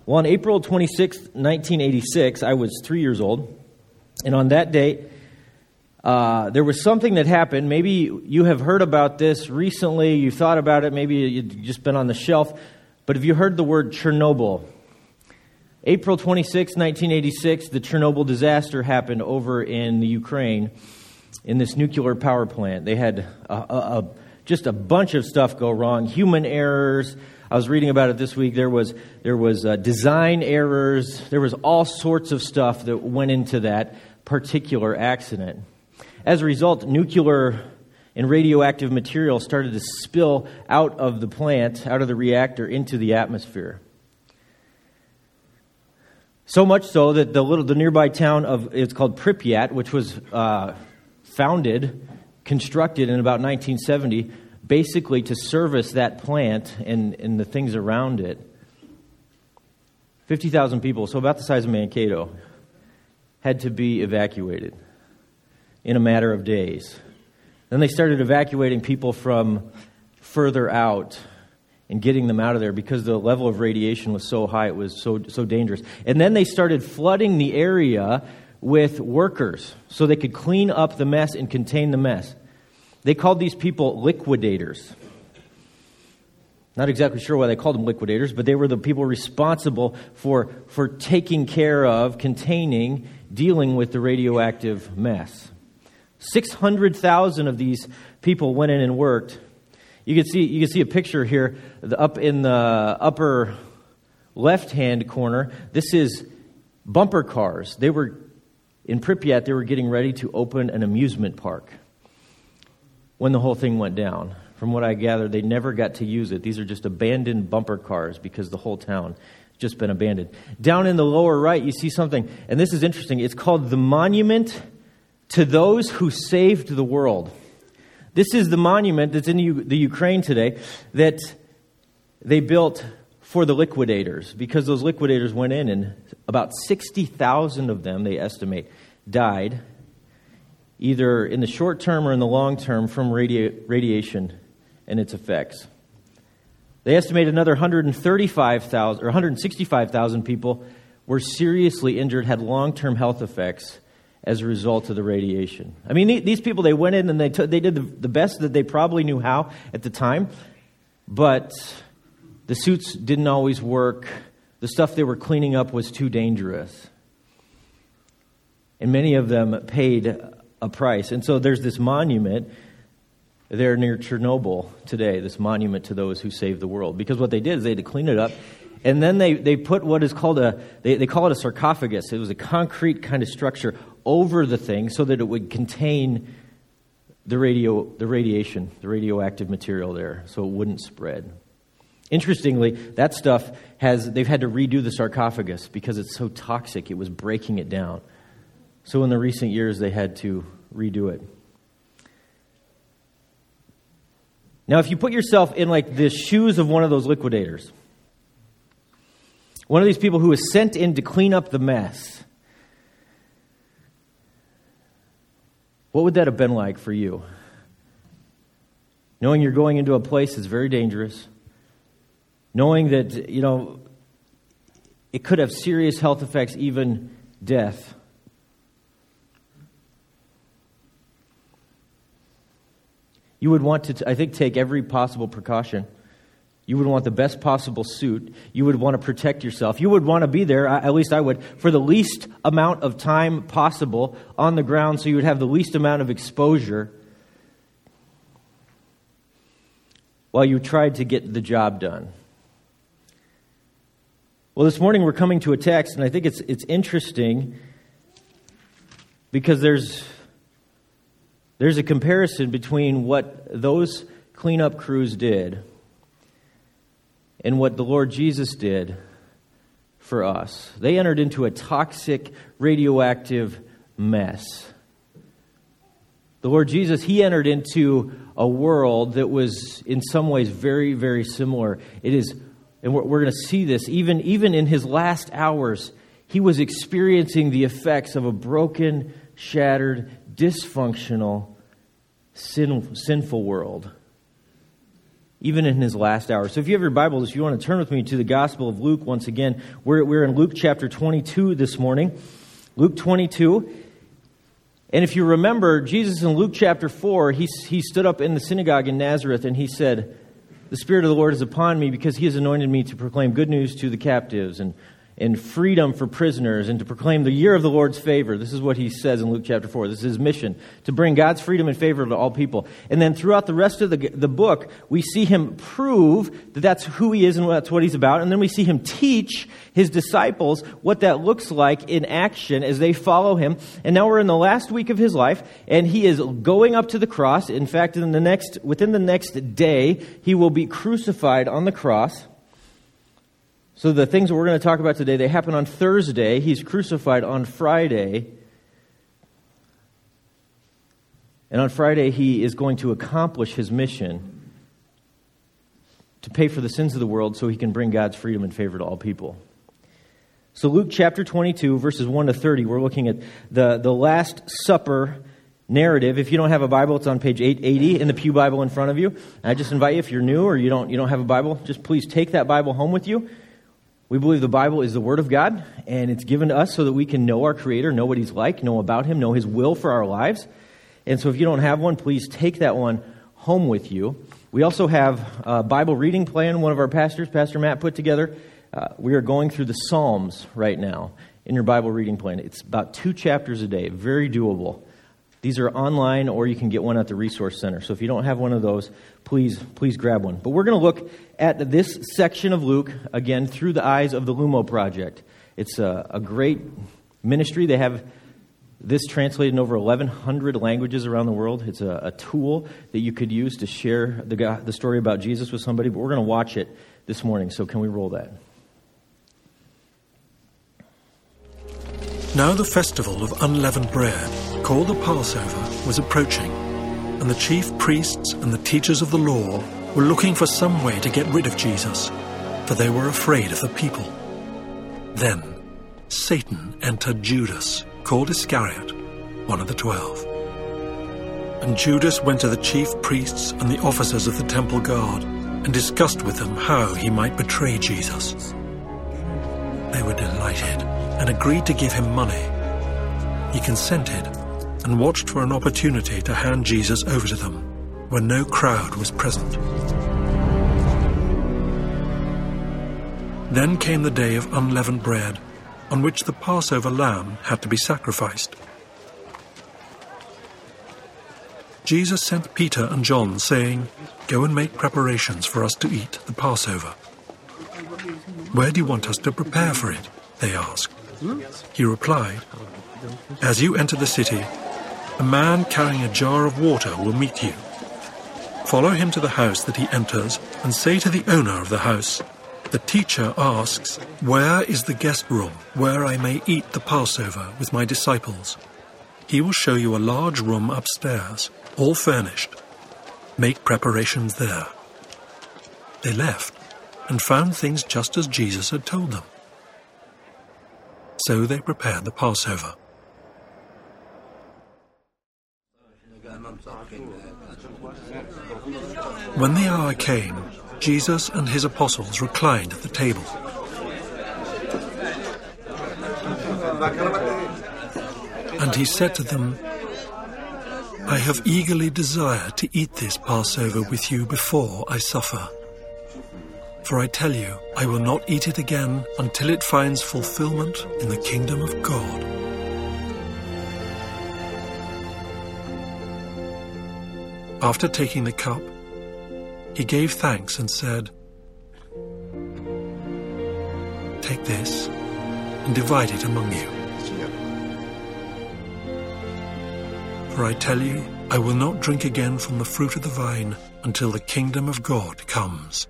Well, on April 26th, 1986, I was 3 years old, and on that day, there was something that happened. Maybe you have heard about this recently, you thought about it, maybe you've just been on the shelf, but have you heard the word Chernobyl? April 26, 1986, the Chernobyl disaster happened over in the Ukraine in this nuclear power plant. They had just a bunch of stuff go wrong, human errors. I was reading about it this week. There was design errors. There was all sorts of stuff that went into that particular accident. As a result, nuclear and radioactive material started to spill out of the plant, out of the reactor, into the atmosphere. So much so that the nearby town it's called Pripyat, which was constructed in about 1970, basically to service that plant and the things around it. 50,000 people, so about the size of Mankato, had to be evacuated in a matter of days. Then they started evacuating people from further out and getting them out of there because the level of radiation was so high, it was so dangerous. And then they started flooding the area with workers so they could clean up the mess and contain the mess. They called these people liquidators. Not exactly sure why they called them liquidators, but they were the people responsible for taking care of, containing, dealing with the radioactive mess. 600,000 of these people went in and worked. You can see a picture here up in the upper left-hand corner. This is bumper cars. They were in Pripyat. They were getting ready to open an amusement park when the whole thing went down. From what I gathered, they never got to use it. These are just abandoned bumper cars because the whole town has just been abandoned. Down in the lower right, you see something, and this is interesting. It's called the Monument to Those Who Saved the World. This is the monument that's in the Ukraine today that they built for the liquidators because those liquidators went in and about 60,000 of them, they estimate, died either in the short term or in the long term from radiation and its effects. They estimate another 135,000 or 165,000 people were seriously injured, had long-term health effects as a result of the radiation. I mean, these people, they went in and they did the best that they probably knew how at the time, but the suits didn't always work. The stuff they were cleaning up was too dangerous. And many of them paid a price. And so there's this monument there near Chernobyl today, this monument to those who saved the world. Because what they did is they had to clean it up, and then they put what is called they call it a sarcophagus. It was a concrete kind of structure over the thing so that it would contain the radiation, the radioactive material there, so it wouldn't spread. Interestingly, that stuff they've had to redo the sarcophagus because it's so toxic, it was breaking it down. So in the recent years, they had to redo it. Now, if you put yourself in like the shoes of one of those liquidators, one of these people who was sent in to clean up the mess, what would that have been like for you? Knowing you're going into a place that's very dangerous, knowing that, it could have serious health effects, even death. You would want to, I think, take every possible precaution. You would want the best possible suit. You would want to protect yourself. You would want to be there, at least I would, for the least amount of time possible on the ground so you would have the least amount of exposure while you tried to get the job done. Well, this morning we're coming to a text, and I think it's interesting because there's a comparison between what those cleanup crews did and what the Lord Jesus did for us. They entered into a toxic, radioactive mess. The Lord Jesus, He entered into a world that was in some ways very, very similar. It is, and we're going to see this, even in His last hours, He was experiencing the effects of a broken, shattered, dysfunctional, sinful world. even in his last hour. So if you have your Bibles, if you want to turn with me to the Gospel of Luke once again, we're in Luke chapter 22 this morning. Luke 22. And if you remember, Jesus in Luke chapter 4, he stood up in the synagogue in Nazareth and he said, "The Spirit of the Lord is upon me because he has anointed me to proclaim good news to the captives and freedom for prisoners and to proclaim the year of the Lord's favor." This is what he says in Luke chapter 4. This is his mission, to bring God's freedom and favor to all people. And then throughout the rest of the book, we see him prove that that's who he is and that's what he's about. And then we see him teach his disciples what that looks like in action as they follow him. And now we're in the last week of his life, and he is going up to the cross. In fact, within the next day, he will be crucified on the cross. So the things that we're going to talk about today, they happen on Thursday. He's crucified on Friday. And on Friday, he is going to accomplish his mission to pay for the sins of the world so he can bring God's freedom and favor to all people. So Luke chapter 22, verses 1 to 30, we're looking at the Last Supper narrative. If you don't have a Bible, it's on page 880 in the Pew Bible in front of you. I just invite you, if you're new or you don't have a Bible, just please take that Bible home with you. We believe the Bible is the Word of God, and it's given to us so that we can know our Creator, know what He's like, know about Him, know His will for our lives. And so if you don't have one, please take that one home with you. We also have a Bible reading plan one of our pastors, Pastor Matt, put together. We are going through the Psalms right now in your Bible reading plan. It's about 2 chapters a day, very doable. These are online, or you can get one at the Resource Center. So if you don't have one of those, please grab one. But we're going to look at this section of Luke, again, through the eyes of the Lumo Project. It's a great ministry. They have this translated in over 1,100 languages around the world. It's a tool that you could use to share the story about Jesus with somebody. But we're going to watch it this morning. So can we roll that? Now the festival of unleavened bread, called the Passover, was approaching, and the chief priests and the teachers of the law were looking for some way to get rid of Jesus, for they were afraid of the people. Then Satan entered Judas, called Iscariot, one of the 12. And Judas went to the chief priests and the officers of the temple guard and discussed with them how he might betray Jesus. They were delighted and agreed to give him money. He consented and watched for an opportunity to hand Jesus over to them when no crowd was present. Then came the day of unleavened bread, on which the Passover lamb had to be sacrificed. Jesus sent Peter and John, saying, "Go and make preparations for us to eat the Passover." "Where do you want us to prepare for it?" they asked. He replied, "As you enter the city, a man carrying a jar of water will meet you. Follow him to the house that he enters and say to the owner of the house, 'The teacher asks, where is the guest room where I may eat the Passover with my disciples?' He will show you a large room upstairs, all furnished. Make preparations there." They left and found things just as Jesus had told them. So they prepared the Passover. When the hour came, Jesus and his apostles reclined at the table. And he said to them, "I have eagerly desired to eat this Passover with you before I suffer. For I tell you, I will not eat it again until it finds fulfillment in the kingdom of God." After taking the cup, he gave thanks and said, "Take this and divide it among you. For I tell you, I will not drink again from the fruit of the vine until the kingdom of God comes."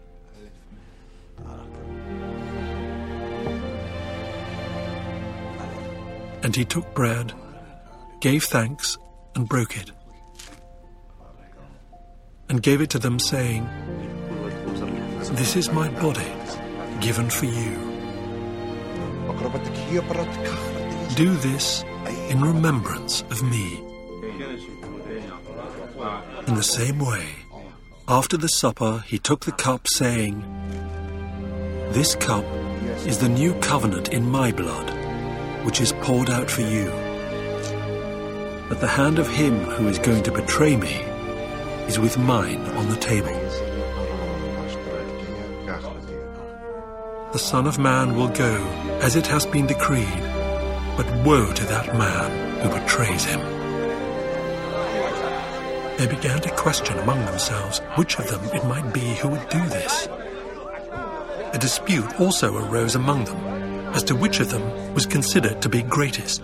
And he took bread, gave thanks, and broke it, and gave it to them, saying, "This is my body, given for you. Do this in remembrance of me." In the same way, After the supper, he took the cup, saying, "This cup is the new covenant in my blood, which is poured out for you. But the hand of him who is going to betray me is with mine on the table. The Son of Man will go as it has been decreed, but woe to that man who betrays him." They began to question among themselves which of them it might be who would do this. A dispute also arose among them as to which of them was considered to be greatest.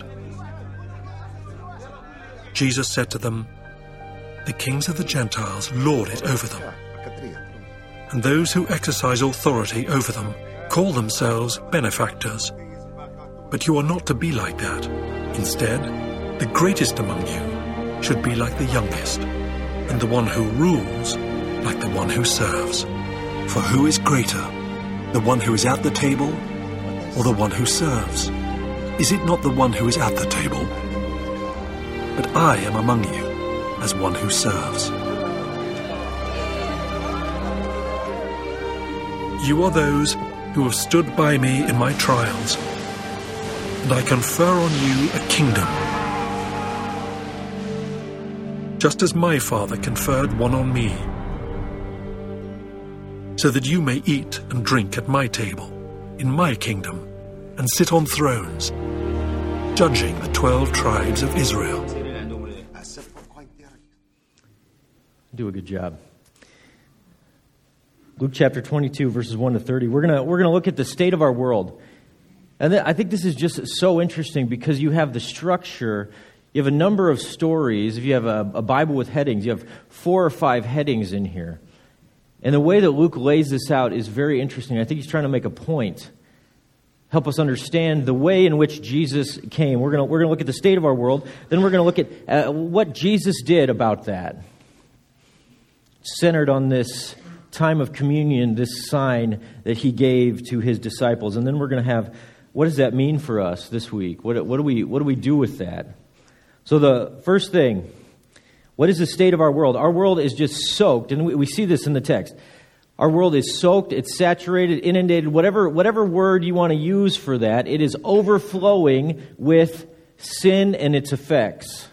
Jesus said to them, "The kings of the Gentiles lord it over them, and those who exercise authority over them call themselves benefactors. But you are not to be like that. Instead, the greatest among you should be like the youngest, and the one who rules like the one who serves. For who is greater, the one who is at the table or the one who serves? Is it not the one who is at the table? But I am among you as one who serves. You are those who have stood by me in my trials, and I confer on you a kingdom, just as my Father conferred one on me, so that you may eat and drink at my table, in my kingdom, and sit on thrones, judging the 12 tribes of Israel." Do a good job. Luke chapter 22, verses 1 to 30. We're gonna look at the state of our world. And I think this is just so interesting because you have the structure. You have a number of stories. If you have a Bible with headings, you have 4 or 5 headings in here. And the way that Luke lays this out is very interesting. I think he's trying to make a point. Help us understand the way in which Jesus came. We're going to look at the state of our world. Then we're going to look at what Jesus did about that. Centered on this time of communion, this sign that he gave to his disciples. And then we're going to have, what does that mean for us this week? What do we do with that? So the first thing, what is the state of our world? Our world is just soaked, and we see this in the text. Our world is soaked, it's saturated, inundated, whatever word you want to use for that, it is overflowing with sin and its effects.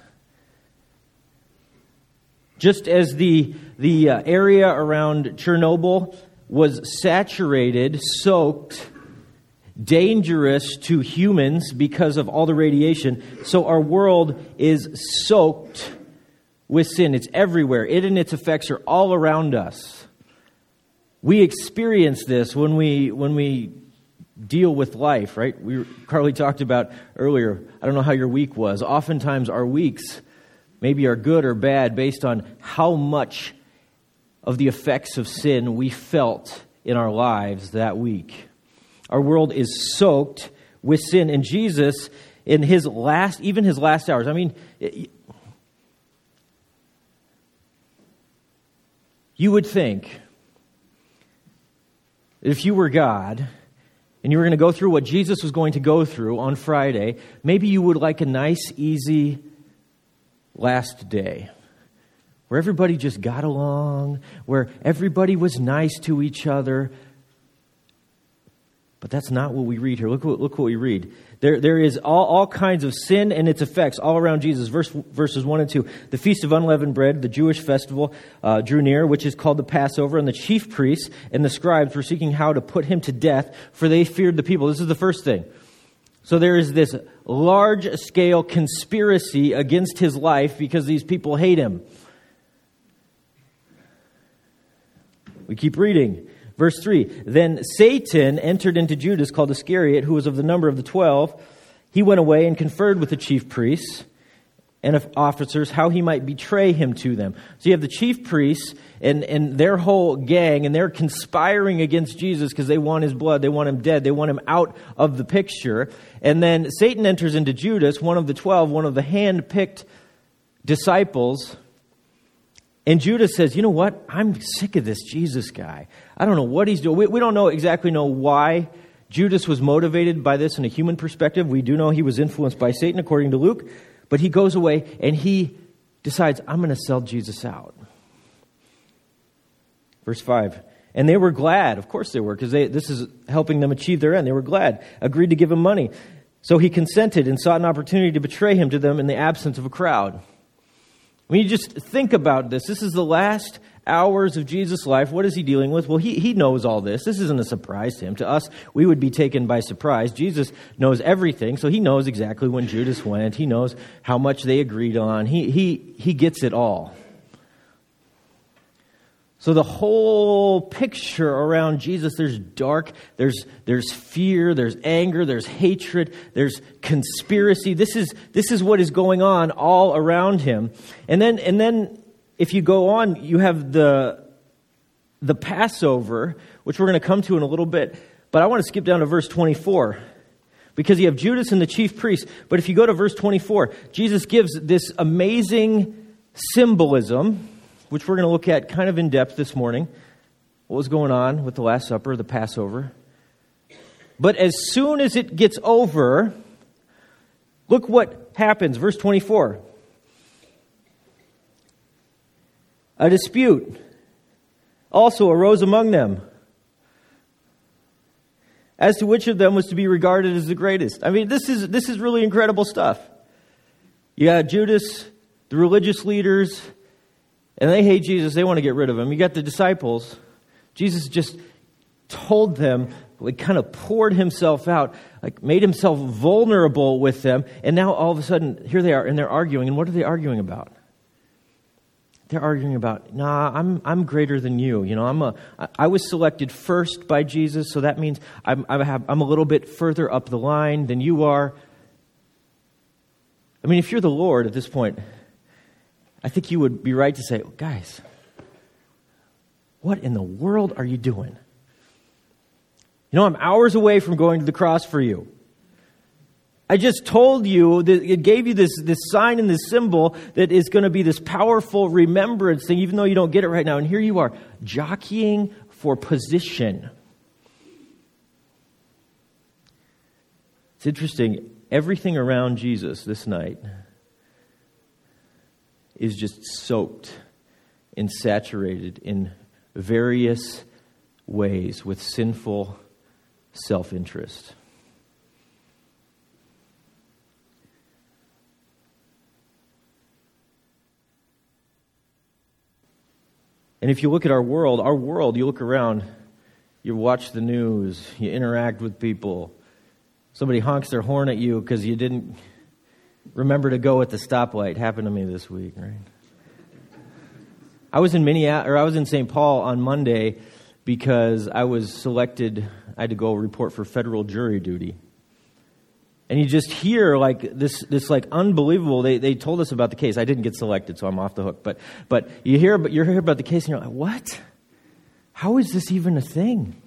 Just as the area around Chernobyl was saturated, soaked, dangerous to humans because of all the radiation, so our world is soaked with sin. It's everywhere. It and its effects are all around us. We experience this when we deal with life, right? Carly talked about earlier, I don't know how your week was. Oftentimes our weeks maybe are good or bad based on how much of the effects of sin we felt in our lives that week. Our world is soaked with sin. And Jesus, in his last hours, I mean, you would think if you were God and you were going to go through what Jesus was going to go through on Friday, maybe you would like a nice, easy last day where everybody just got along, where everybody was nice to each other. But that's not what we read here. Look what we read. There is all kinds of sin and its effects all around Jesus. Verses 1 and 2. The Feast of Unleavened Bread, the Jewish festival, drew near, which is called the Passover, and the chief priests and the scribes were seeking how to put him to death, for they feared the people. This is the first thing. So there is this large-scale conspiracy against his life because these people hate him. We keep reading. Verse 3, then Satan entered into Judas, called Iscariot, who was of the number of the 12. He went away and conferred with the chief priests and officers how he might betray him to them. So you have the chief priests and their whole gang, and they're conspiring against Jesus because they want his blood, they want him dead, they want him out of the picture. And then Satan enters into Judas, one of the 12, one of the hand-picked disciples. And Judas says, you know what? I'm sick of this Jesus guy. I don't know what he's doing. We don't exactly know why Judas was motivated by this in a human perspective. We do know he was influenced by Satan, according to Luke. But he goes away and he decides, I'm going to sell Jesus out. Verse 5. And they were glad. Of course they were, because this is helping them achieve their end. They were glad, agreed to give him money. So he consented and sought an opportunity to betray him to them in the absence of a crowd. When you just think about this, this is the last hours of Jesus' life. What is he dealing with? Well, he knows all this. This isn't a surprise to him. To us, we would be taken by surprise. Jesus knows everything, so he knows exactly when Judas went. He knows how much they agreed on. He gets it all. So the whole picture around Jesus, there's dark, there's fear, there's anger, there's hatred, there's conspiracy. This is what is going on all around him. And then if you go on, you have the Passover, which we're going to come to in a little bit. But I want to skip down to verse 24. Because you have Judas and the chief priests. But if you go to verse 24, Jesus gives this amazing symbolism, which we're going to look at kind of in depth this morning. What was going on with the Last Supper, the Passover. But as soon as it gets over, look what happens. Verse 24. A dispute also arose among them as to which of them was to be regarded as the greatest. I mean, this is really incredible stuff. You got Judas, the religious leaders, and they hate Jesus. They want to get rid of him. You got the disciples. Jesus just told them, like kind of poured himself out, like made himself vulnerable with them. And now all of a sudden, here they are, and they're arguing. And what are they arguing about? They're arguing about, I'm greater than you. You know, I was selected first by Jesus, so that means I'm a little bit further up the line than you are. I mean, if you're the Lord at this point, I think you would be right to say, guys, what in the world are you doing? You know, I'm hours away from going to the cross for you. I just told you that it gave you this sign and this symbol that is going to be this powerful remembrance thing, even though you don't get it right now. And here you are, jockeying for position. It's interesting. Everything around Jesus this night is just soaked and saturated in various ways with sinful self-interest. And if you look at our world, you look around, you watch the news, you interact with people. Somebody honks their horn at you because you didn't remember to go at the stoplight. Happened to me this week, right? I was in St. Paul on Monday because I was selected. I had to go report for federal jury duty. And you just hear like this like unbelievable. They told us about the case. I didn't get selected, so I'm off the hook. But you hear about the case, and you're like, what? How is this even a thing?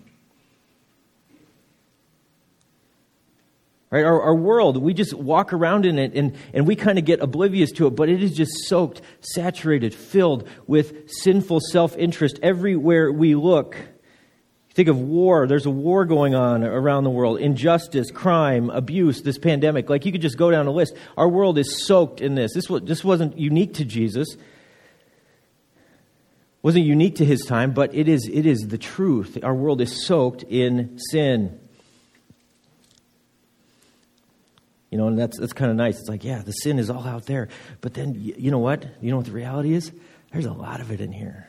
Right? Our world, we just walk around in it, and we kind of get oblivious to it. But it is just soaked, saturated, filled with sinful self-interest everywhere we look. Think of war. There's a war going on around the world. Injustice, crime, abuse, this pandemic. Like you could just go down a list. Our world is soaked in this. This wasn't unique to Jesus. Wasn't unique to his time, but it is the truth. Our world is soaked in sin. You know, and that's kind of nice. It's like, yeah, the sin is all out there. But then, you know what? You know what the reality is? There's a lot of it in here.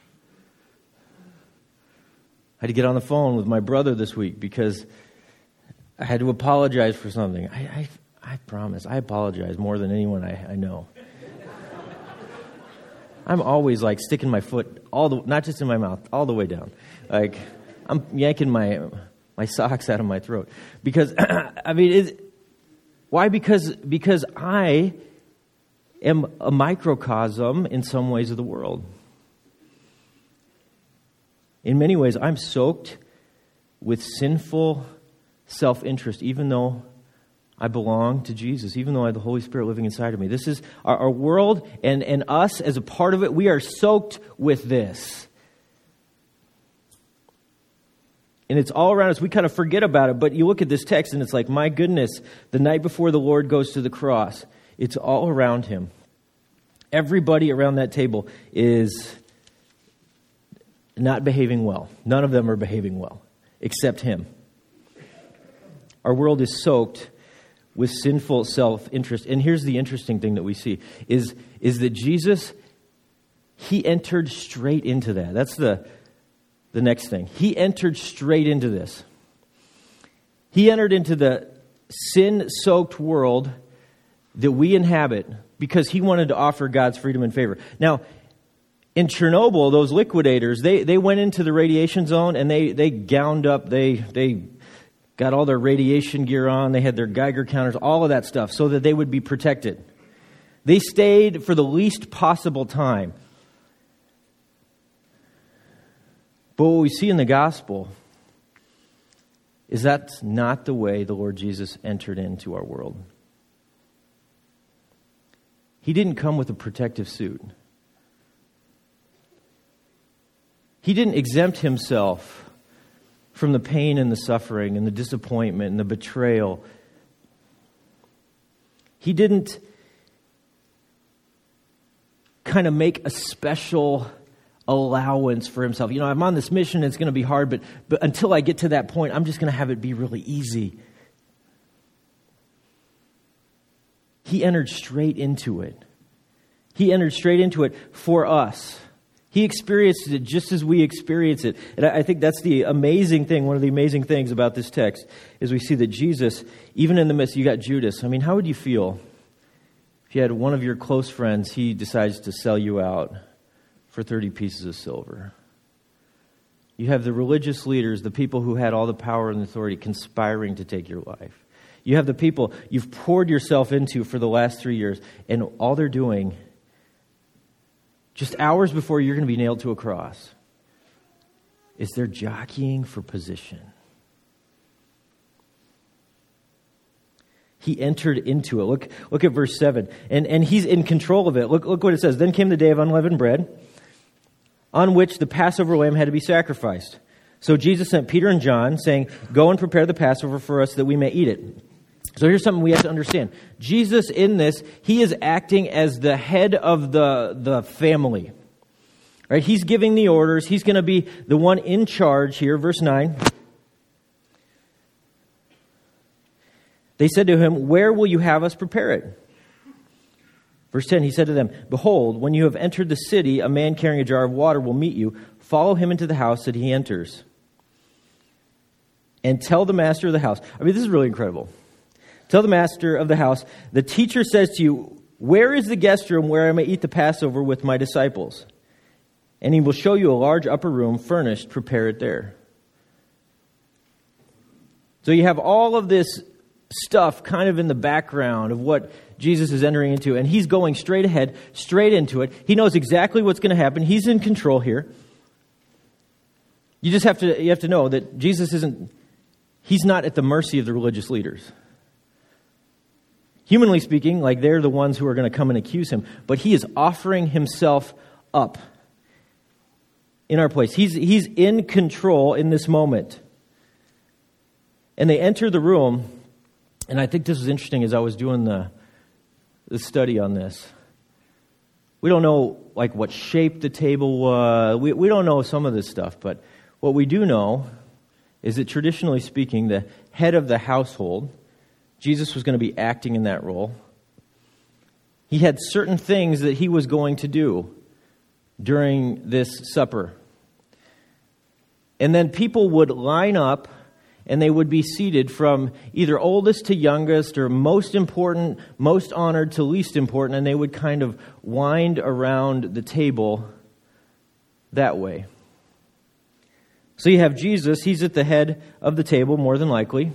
I had to get on the phone with my brother this week because I had to apologize for something. I promise, I apologize more than anyone I know. I'm always like sticking my foot not just in my mouth, all the way down. Like I'm yanking my socks out of my throat because I mean, why? Because I am a microcosm in some ways of the world. In many ways, I'm soaked with sinful self-interest, even though I belong to Jesus, even though I have the Holy Spirit living inside of me. This is our world, and us as a part of it, we are soaked with this. And it's all around us. We kind of forget about it, but you look at this text, and it's like, my goodness, the night before the Lord goes to the cross, it's all around him. Everybody around that table is not behaving well. None of them are behaving well, except him. Our world is soaked with sinful self-interest. And here's the interesting thing that we see, is that Jesus, he entered straight into that. That's the next thing. He entered straight into this. He entered into the sin-soaked world that we inhabit because he wanted to offer God's freedom and favor. Now, in Chernobyl, those liquidators, they went into the radiation zone and they gowned up, they got all their radiation gear on, they had their Geiger counters, all of that stuff, so that they would be protected. They stayed for the least possible time. But what we see in the gospel is that's not the way the Lord Jesus entered into our world. He didn't come with a protective suit. He didn't exempt himself from the pain and the suffering and the disappointment and the betrayal. He didn't kind of make a special allowance for himself. You know, I'm on this mission, it's going to be hard, but until I get to that point, I'm just going to have it be really easy. He entered straight into it. He entered straight into it for us. He experienced it just as we experience it. And I think that's the amazing thing, one of the amazing things about this text, is we see that Jesus, even in the midst, you got Judas. I mean, how would you feel if you had one of your close friends, he decides to sell you out for 30 pieces of silver? You have the religious leaders, the people who had all the power and authority, conspiring to take your life. You have the people you've poured yourself into for the last 3 years, and all they're doing, just hours before you're going to be nailed to a cross, is they're jockeying for position. He entered into it. Look at verse 7. And he's in control of it. Look what it says. Then came the day of unleavened bread, on which the Passover lamb had to be sacrificed. So Jesus sent Peter and John, saying, "Go and prepare the Passover for us that we may eat it." So here's something we have to understand. Jesus in this, he is acting as the head of the family. Right? He's giving the orders. He's going to be the one in charge here. Verse 9. They said to him, "Where will you have us prepare it?" Verse 10, he said to them, "Behold, when you have entered the city, a man carrying a jar of water will meet you. Follow him into the house that he enters. And tell the master of the house." I mean, this is really incredible. "Tell the master of the house, the teacher says to you, where is the guest room where I may eat the Passover with my disciples? And he will show you a large upper room furnished. Prepare it there." So you have all of this stuff kind of in the background of what Jesus is entering into, and he's going straight ahead, straight into it. He knows exactly what's going to happen. He's in control here. You have to know that Jesus he's not at the mercy of the religious leaders. Humanly speaking, like they're the ones who are going to come and accuse him, but he is offering himself up in our place. He's in control in this moment. And they enter the room, and I think this was interesting as I was doing the study on this. We don't know like what shape the table was. We don't know some of this stuff, but what we do know is that traditionally speaking, the head of the household, Jesus was going to be acting in that role. He had certain things that he was going to do during this supper. And then people would line up and they would be seated from either oldest to youngest or most important, most honored to least important, and they would kind of wind around the table that way. So you have Jesus, he's at the head of the table more than likely.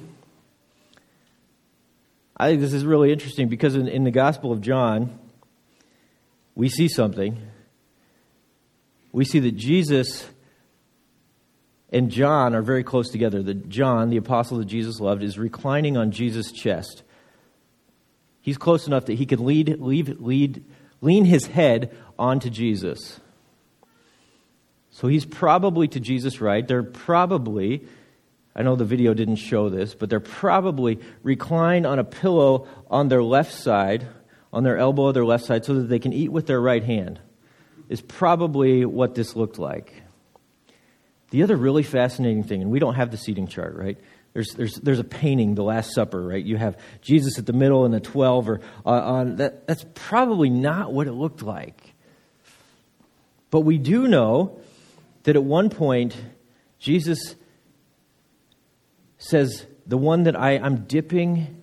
I think this is really interesting because in the Gospel of John, we see something. We see that Jesus and John are very close together. That John, the apostle that Jesus loved, is reclining on Jesus' chest. He's close enough that he could lean his head onto Jesus. So he's probably to Jesus' right. They're probably, I know the video didn't show this, but they're probably reclined on a pillow on their left side, on their elbow of their left side, so that they can eat with their right hand. Is probably what this looked like. The other really fascinating thing, and we don't have the seating chart, right? There's a painting, the Last Supper, right? You have Jesus at the middle and the 12 or on that. That's probably not what it looked like. But we do know that at one point, Jesus says, the one that I'm dipping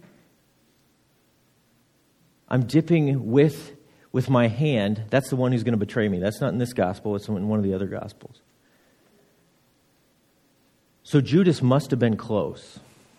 with my hand, that's the one who's going to betray me. That's not in this gospel, it's in one of the other gospels. So Judas must have been close.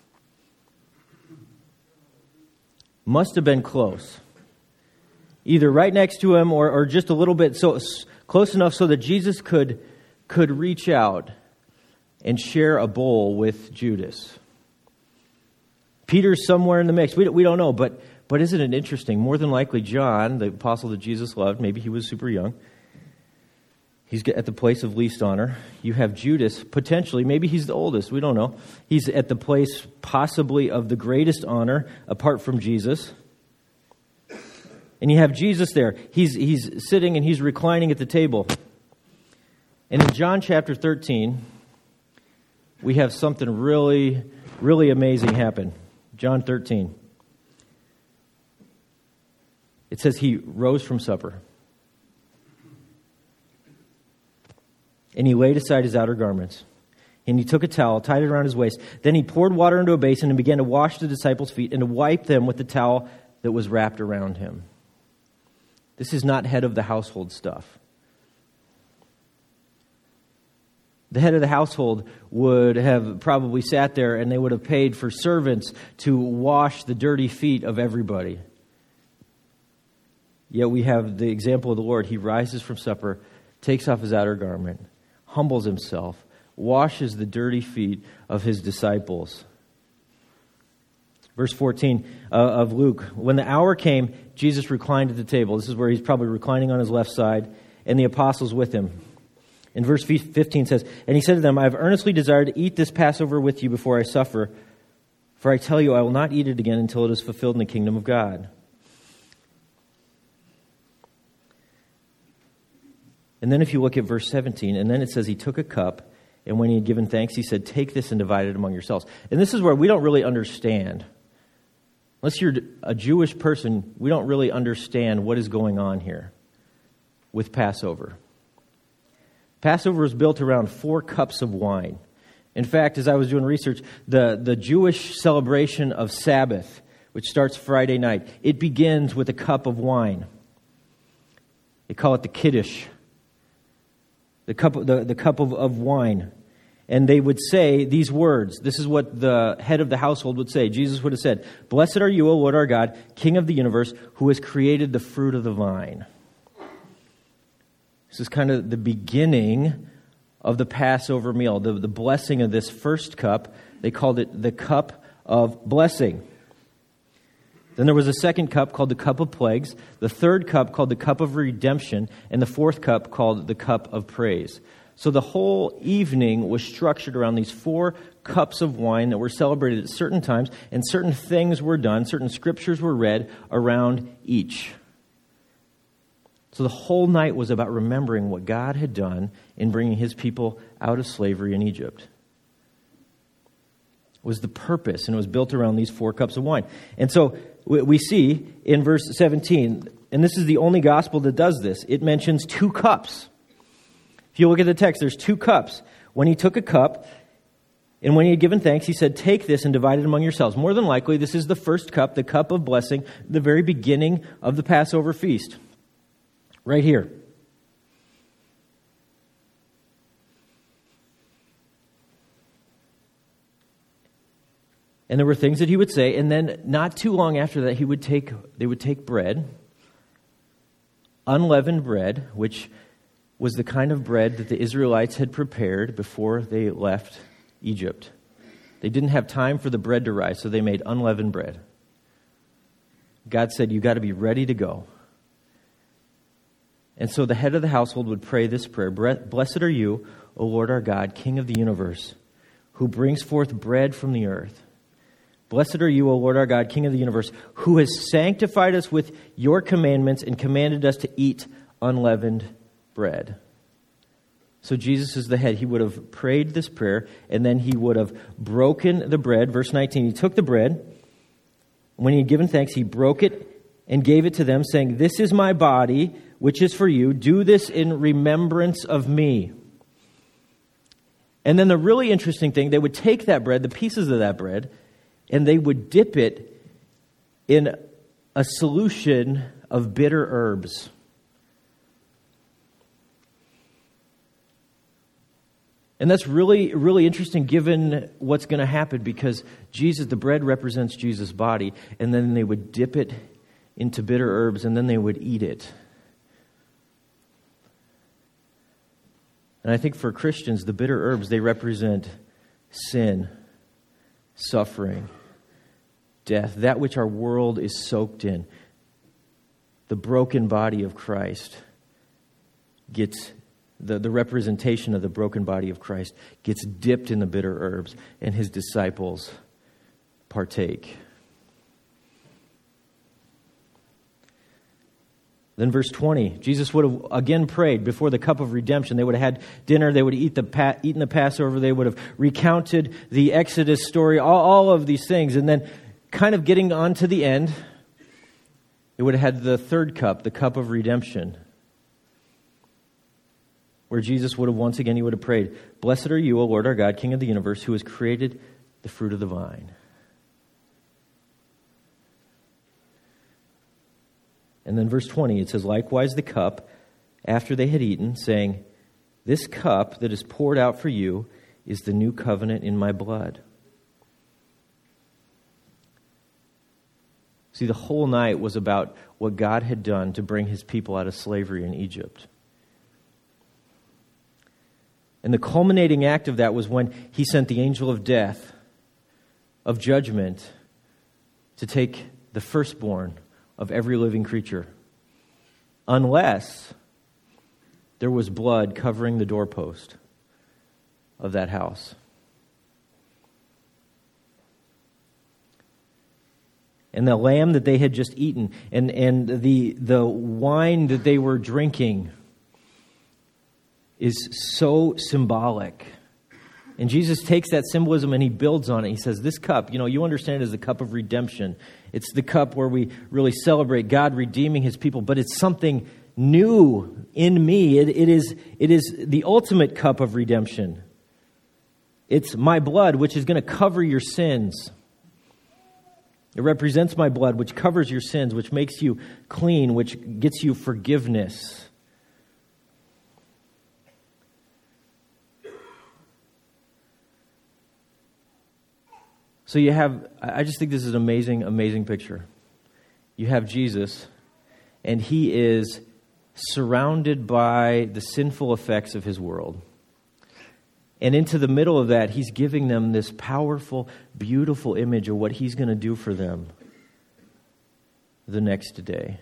Must have been close. Either right next to him or just a little bit, so close enough so that Jesus could reach out and share a bowl with Judas. Peter's somewhere in the mix. We don't know, but isn't it interesting? More than likely, John, the apostle that Jesus loved, maybe he was super young. He's at the place of least honor. You have Judas, potentially, maybe he's the oldest, we don't know. He's at the place possibly of the greatest honor apart from Jesus. And you have Jesus there. He's sitting and he's reclining at the table. And in John chapter 13, we have something really, really amazing happen. John 13. It says he rose from supper. And he laid aside his outer garments. And he took a towel, tied it around his waist. Then he poured water into a basin and began to wash the disciples' feet and to wipe them with the towel that was wrapped around him. This is not head of the household stuff. The head of the household would have probably sat there and they would have paid for servants to wash the dirty feet of everybody. Yet we have the example of the Lord. He rises from supper, takes off his outer garment, humbles himself, washes the dirty feet of his disciples. Verse 14 of Luke, when the hour came, Jesus reclined at the table. This is where he's probably reclining on his left side, and the apostles with him. In verse 15 says, and he said to them, I have earnestly desired to eat this Passover with you before I suffer, for I tell you, I will not eat it again until it is fulfilled in the kingdom of God. And then if you look at verse 17, and then it says he took a cup, and when he had given thanks, he said, take this and divide it among yourselves. And this is where we don't really understand. Unless you're a Jewish person, we don't really understand what is going on here with Passover. Passover was built around 4 cups of wine. In fact, as I was doing research, the Jewish celebration of Sabbath, which starts Friday night, it begins with a cup of wine. They call it the Kiddush. The cup of wine. And they would say these words. This is what the head of the household would say. Jesus would have said, blessed are you, O Lord our God, King of the universe, who has created the fruit of the vine. This is kind of the beginning of the Passover meal, the blessing of this first cup. They called it the cup of blessing. Then there was a second cup called the cup of plagues, the third cup called the cup of redemption, and the fourth cup called the cup of praise. So the whole evening was structured around these 4 cups of wine that were celebrated at certain times, and certain things were done, certain scriptures were read around each. So the whole night was about remembering what God had done in bringing his people out of slavery in Egypt. It was the purpose, and it was built around these 4 cups of wine. And so we see in verse 17, and this is the only gospel that does this, it mentions 2 cups. If you look at the text, there's 2 cups. When he took a cup, and when he had given thanks, he said, take this and divide it among yourselves. More than likely, this is the first cup, the cup of blessing, the very beginning of the Passover feast. Right here. And there were things that he would say, and then not too long after that, they would take bread, unleavened bread, which was the kind of bread that the Israelites had prepared before they left Egypt. They didn't have time for the bread to rise, so they made unleavened bread. God said, you got to be ready to go. And so the head of the household would pray this prayer, blessed are you, O Lord our God, King of the universe, who brings forth bread from the earth. Blessed are you, O Lord our God, King of the universe, who has sanctified us with your commandments and commanded us to eat unleavened bread. So Jesus is the head. He would have prayed this prayer, and then he would have broken the bread. Verse 19, he took the bread. When he had given thanks, he broke it and gave it to them, saying, "This is my body, which is for you. Do this in remembrance of me." And then the really interesting thing, they would take that bread, the pieces of that bread, and they would dip it in a solution of bitter herbs. And that's really, really interesting given what's going to happen, because the bread represents Jesus' body, and then they would dip it into bitter herbs, and then they would eat it. And I think for Christians, the bitter herbs, they represent sin, suffering, death, that which our world is soaked in. The broken body of Christ gets, the representation of the broken body of Christ gets dipped in the bitter herbs, and his disciples partake. Then verse 20, Jesus would have again prayed before the cup of redemption. They would have had dinner. They would have eaten the Passover. They would have recounted the Exodus story, all of these things. And then kind of getting on to the end, they would have had the third cup, the cup of redemption, where Jesus would have once again, he would have prayed, "Blessed are you, O Lord our God, King of the universe, who has created the fruit of the vine." And then verse 20, it says, "Likewise the cup, after they had eaten, saying, 'This cup that is poured out for you is the new covenant in my blood.'" See, the whole night was about what God had done to bring his people out of slavery in Egypt. And the culminating act of that was when he sent the angel of death, of judgment, to take the firstborn of every living creature, unless there was blood covering the doorpost of that house. And the lamb that they had just eaten, and the wine that they were drinking is so symbolic. And Jesus takes that symbolism and he builds on it. He says, this cup, you understand it as the cup of redemption. It's the cup where we really celebrate God redeeming his people, but it's something new in me. It is the ultimate cup of redemption. It's my blood, which is going to cover your sins. It represents my blood, which covers your sins, which makes you clean, which gets you forgiveness. So I just think this is an amazing, amazing picture. You have Jesus, and he is surrounded by the sinful effects of his world. And into the middle of that, he's giving them this powerful, beautiful image of what he's going to do for them the next day.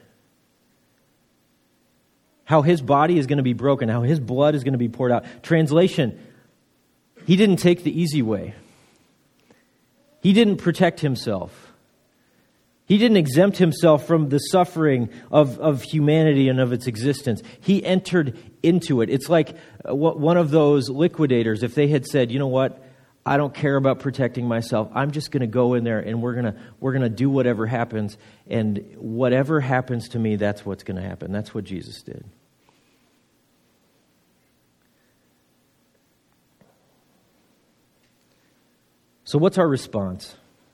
How his body is going to be broken, how his blood is going to be poured out. Translation, he didn't take the easy way. He didn't protect himself. He didn't exempt himself from the suffering of humanity and of its existence. He entered into it. It's like one of those liquidators, if they had said, you know what, I don't care about protecting myself. I'm just going to go in there and we're going to do whatever happens. And whatever happens to me, that's what's going to happen. That's what Jesus did. So what's our response?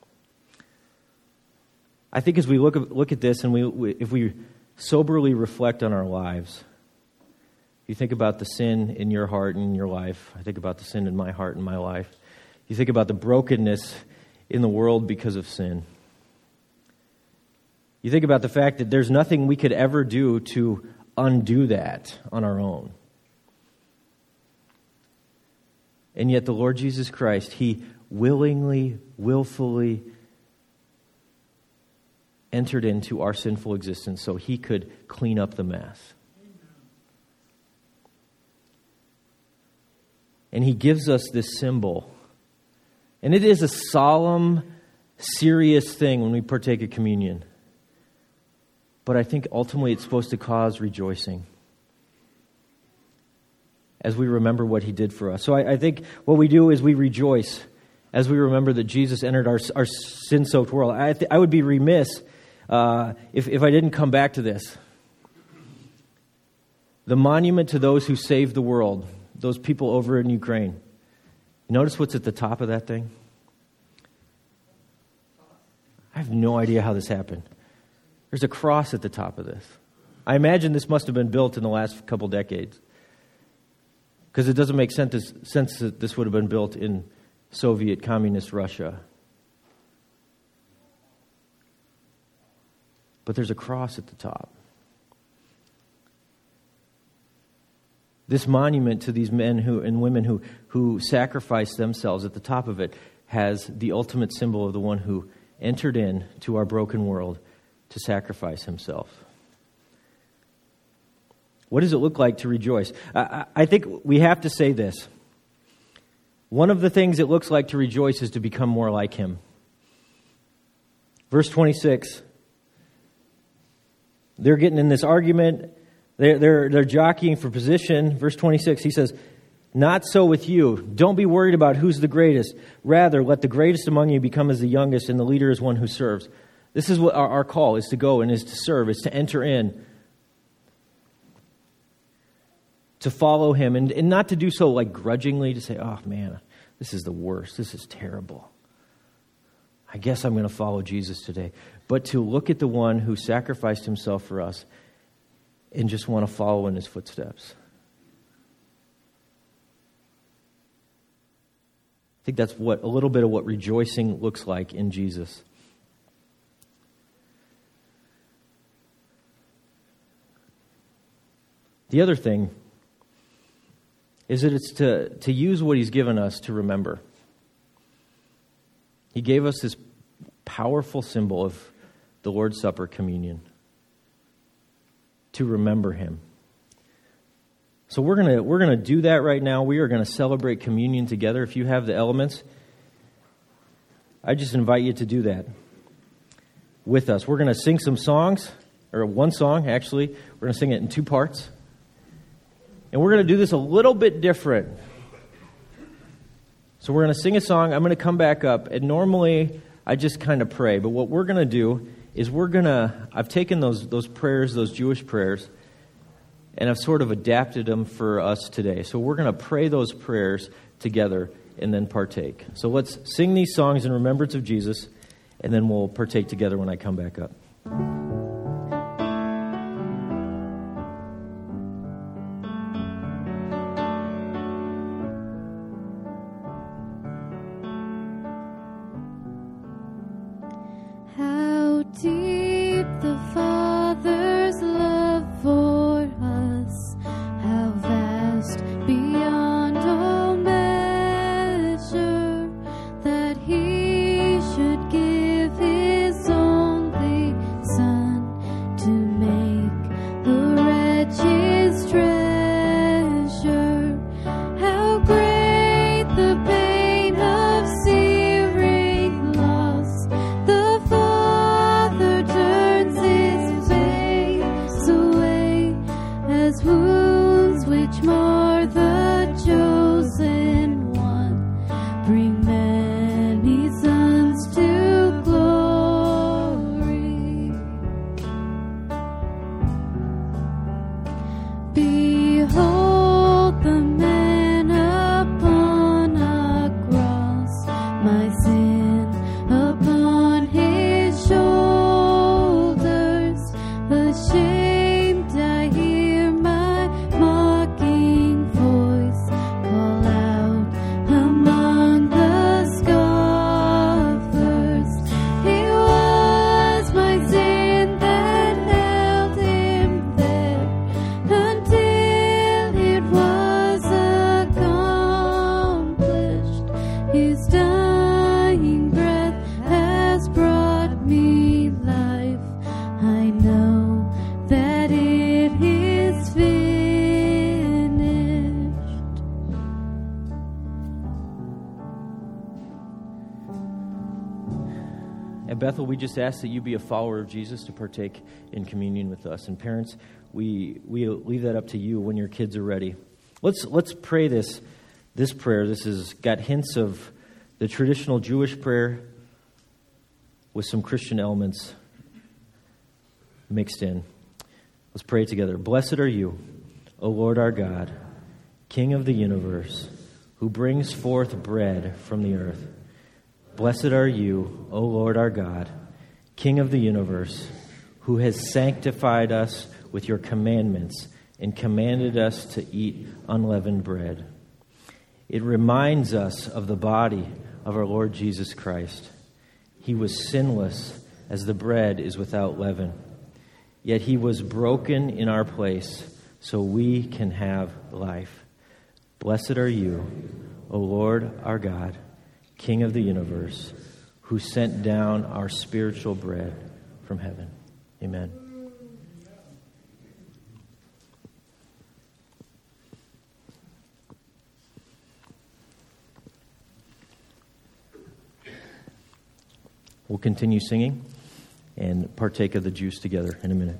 I think as we look at this and if we soberly reflect on our lives, you think about the sin in your heart and in your life. I think about the sin in my heart and my life. You think about the brokenness in the world because of sin. You think about the fact that there's nothing we could ever do to undo that on our own. And yet the Lord Jesus Christ, he willingly, willfully entered into our sinful existence so he could clean up the mess. And he gives us this symbol. And it is a solemn, serious thing when we partake of communion. But I think ultimately it's supposed to cause rejoicing. as we remember what he did for us. So I think what we do is we rejoice as we remember that Jesus entered our sin-soaked world. I would be remiss if I didn't come back to this. The monument to those who saved the world, those people over in Ukraine. Notice what's at the top of that thing? I have no idea how this happened. There's a cross at the top of this. I imagine this must have been built in the last couple decades, because it doesn't make sense that this would have been built in Soviet communist Russia. But there's a cross at the top. This monument to these men and women who sacrificed themselves, at the top of it has the ultimate symbol of the one who entered in to our broken world to sacrifice himself. What does it look like to rejoice? I think we have to say this. One of the things it looks like to rejoice is to become more like him. Verse 26. They're getting in this argument. They're jockeying for position. Verse 26, he says, "Not so with you. Don't be worried about who's the greatest. Rather, let the greatest among you become as the youngest, and the leader is one who serves." This is what our call is, to go and is to serve, is to enter in, to follow him, and not to do so like grudgingly, to say, "Oh man, this is the worst. This is terrible. I guess I'm going to follow Jesus today." But to look at the one who sacrificed himself for us and just want to follow in his footsteps. I think that's what a little bit of what rejoicing looks like in Jesus. The other thing is that it's to use what he's given us to remember. He gave us this powerful symbol of the Lord's Supper, communion, to remember him. So we're gonna do that right now. We are going to celebrate communion together. If you have the elements, I just invite you to do that with us. We're going to sing some songs, or one song actually. We're going to sing it in two parts. And we're going to do this a little bit different. So we're going to sing a song. I'm going to come back up. And normally I just kind of pray. But what we're going to do is I've taken those prayers, those Jewish prayers, and I've sort of adapted them for us today. So we're going to pray those prayers together and then partake. So let's sing these songs in remembrance of Jesus, and then we'll partake together when I come back up. Bethel, we just ask that you be a follower of Jesus to partake in communion with us. And parents, we leave that up to you when your kids are ready. Let's pray this prayer. This has got hints of the traditional Jewish prayer with some Christian elements mixed in. Let's pray together. Blessed are you, O Lord our God, King of the universe, who brings forth bread from the earth. Blessed are you, O Lord our God, King of the universe, who has sanctified us with your commandments and commanded us to eat unleavened bread. It reminds us of the body of our Lord Jesus Christ. He was sinless as the bread is without leaven. Yet he was broken in our place so we can have life. Blessed are you, O Lord our God, King of the universe, who sent down our spiritual bread from heaven. Amen. We'll continue singing and partake of the juice together in a minute.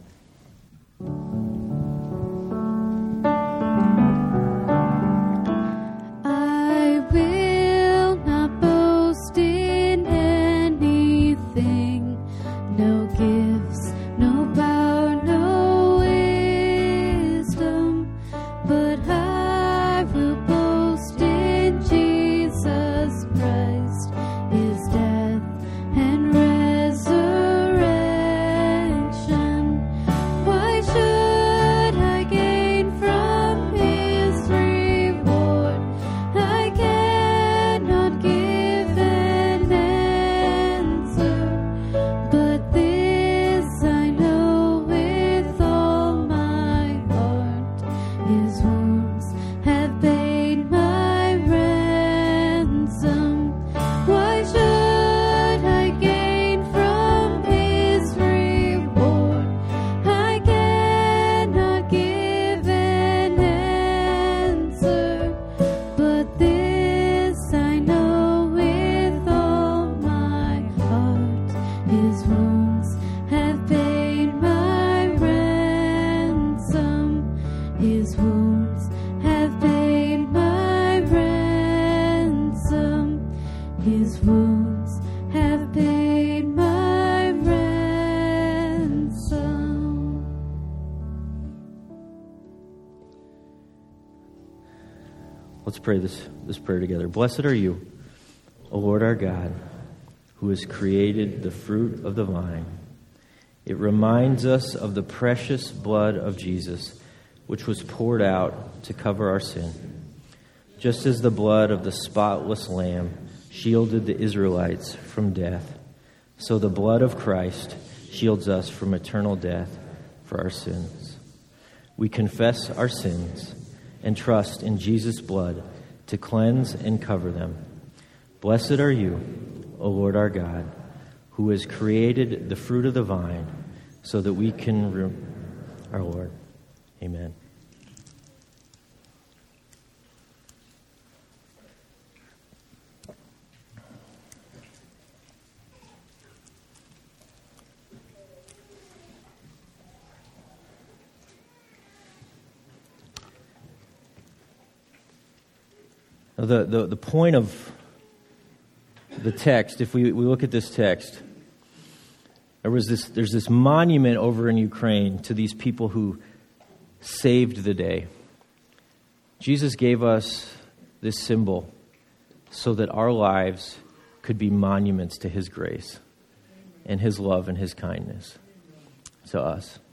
Let's pray this prayer together. Blessed are you, O Lord our God, who has created the fruit of the vine. It reminds us of the precious blood of Jesus, which was poured out to cover our sin. Just as the blood of the spotless lamb shielded the Israelites from death, so the blood of Christ shields us from eternal death for our sins. We confess our sins and trust in Jesus' blood to cleanse and cover them. Blessed are you, O Lord our God, who has created the fruit of the vine so that we can our Lord. Amen. The point of the text, if we look at this text, there's this monument over in Ukraine to these people who saved the day. Jesus gave us this symbol so that our lives could be monuments to his grace and his love and his kindness to us.